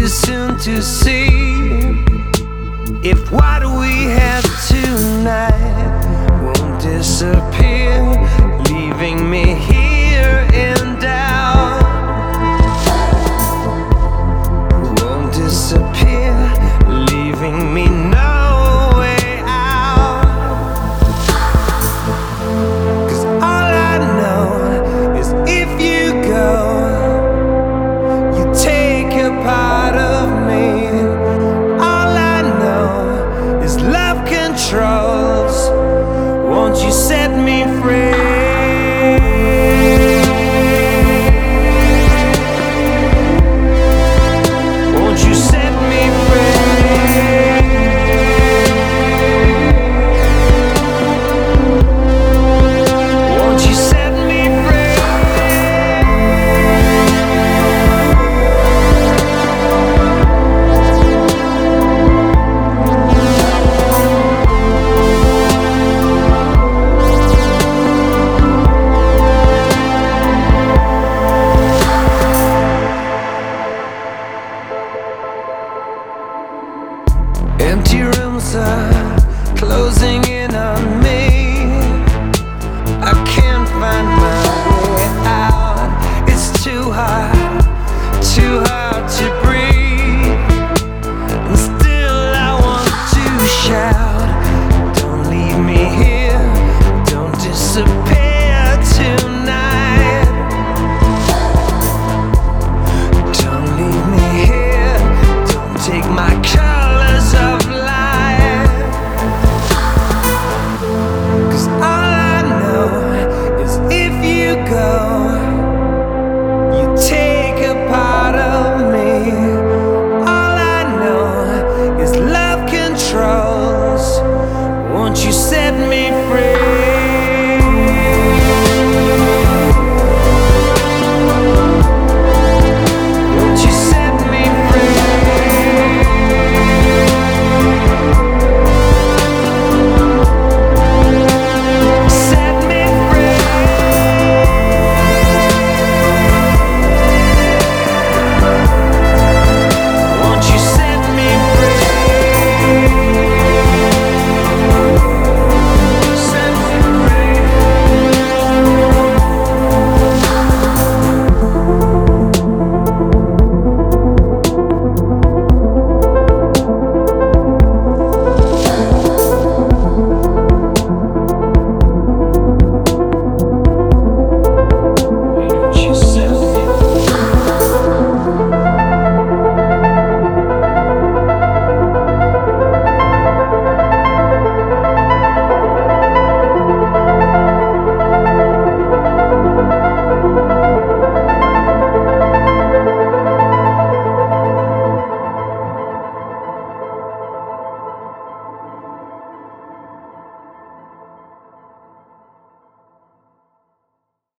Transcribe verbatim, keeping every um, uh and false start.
too soon to see if what we have tonight won't disappear, leaving me here in doubt. Won't disappear, leaving me no way out. 'Cause all I know is if you go, you take a part of me. All I know is love controls. Won't you set me free? Empty rooms are closing in.